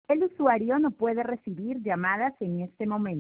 El usuario no puede recibir llamadas en este momento.